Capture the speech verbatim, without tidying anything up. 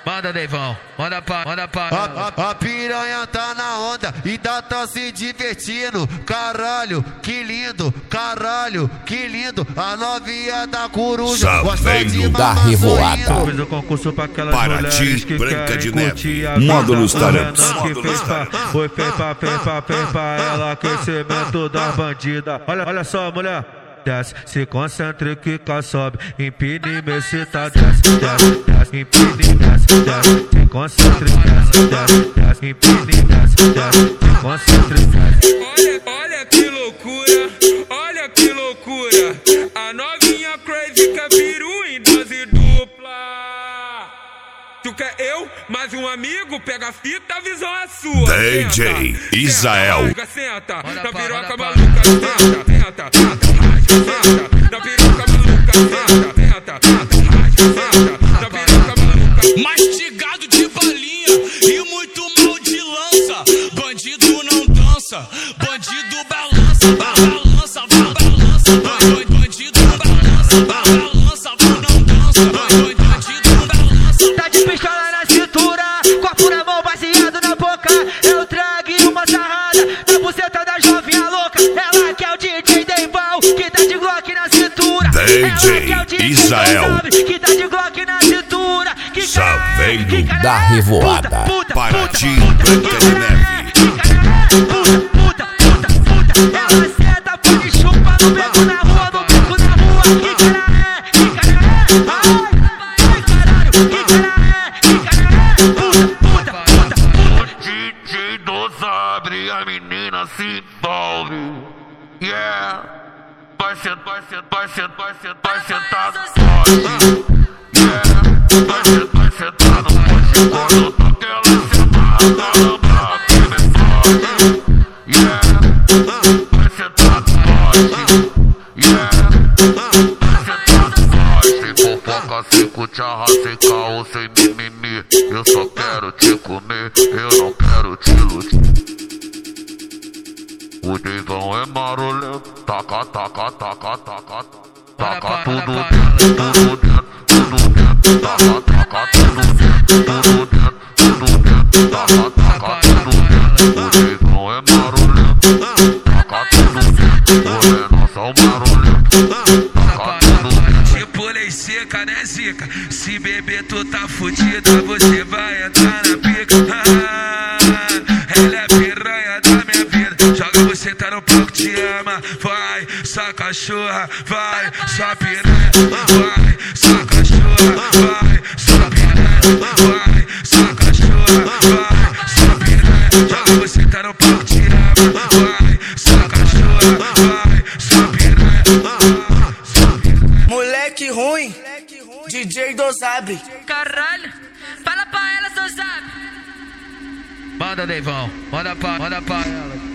Manda, Deivão, manda pra, manda pra a, a, a piranha tá na onda e tá, tá se divertindo. Caralho, que lindo, caralho, que lindo. A novinha da coruja gosta de da revoada. Fiz o concurso pra aquelas Paraty, que Branca de Neve. Módulos Talentos. Foi fez pra, fez pra, fez pra ela, aquecimento das bandidas. Olha, olha só, mulher. Desce, se concentre, quica, sobe, empine, me cita, desce, desce, desce, empine, desce, desce, se concentre, desce, desce, desce, empine, desce, desce, se concentre, desce. Olha, olha que loucura, olha que loucura, a novinha crazy quer peru em dose dupla. Tu quer eu, mais um amigo, pega a fita, a visão é sua. D J senta, Israel. Senta, senta, na piroca maluca, senta, senta, senta. Na piroca maluca, senta, senta, senta, na piroca maluca. Mastigado de balinha e muito mal de lança. Bandido não dança, bandido balança, balança, balança. Bandido balança, balança, não dança. Bandido balança. Tá de pistola na cintura, copo na mão, baseado na boca. Eu trago uma sarrada na buceta da jovinha louca. Ela que é o D J Deivão, que tá de Glock na cintura. D J Israel, que tá de Glock na cintura. Que Chaveiro da Revoada. Paraty, Branca de Neve. Puta, puta, puta, puta. Ela senta, pode chupar no beco na rua, no beco na rua. Que cara é, que cara é. Ai, caralho, que cara é, que cara é. Puta, puta, puta, puta. D J Dosabre, a menina se envolve. Yeah. Vai sentar, vai sentar, vai sentar, vai sentar, vai sentar no poste. Yeah. Vai sentar, vai sentar no poste. Quando toca ela sentada, lembra que me fode. Yeah. Vai sentar no poste. Yeah. Vai sentar no poste. Sem fofoca, sem cucharra, sem caô, sem mimimi. Eu só quero te comer, eu não quero te iludir. O Deivão é marolento, taca, taca, taca, taca, taca tudo dentro, tudo dentro, tudo dentro, taca, taca tudo dentro, tudo dentro, tudo dentro, taca, taca tudo dentro. O Deivão é marolento, taca tudo dentro, o menor são marolento, taca tudo dentro. Tipo lei seca, né, zica? Se beber tu tá fudida, você vai entrar na pica. Ah, ela é piranha da minha vida. Joga você tá no palco, te ama. Vai, sua cachorra, vai, sua piranha. Vai, sua cachorra, vai, sua piranha. Vai, sua cachorra, vai, sua piranha. Joga você tá no palco, te ama. Vai, sua cachorra, vai, sua piranha. Moleque ruim, D J Dosabre. Caralho, fala pra ela, seu sabe. Manda, Deivão, manda pra, manda pra ela.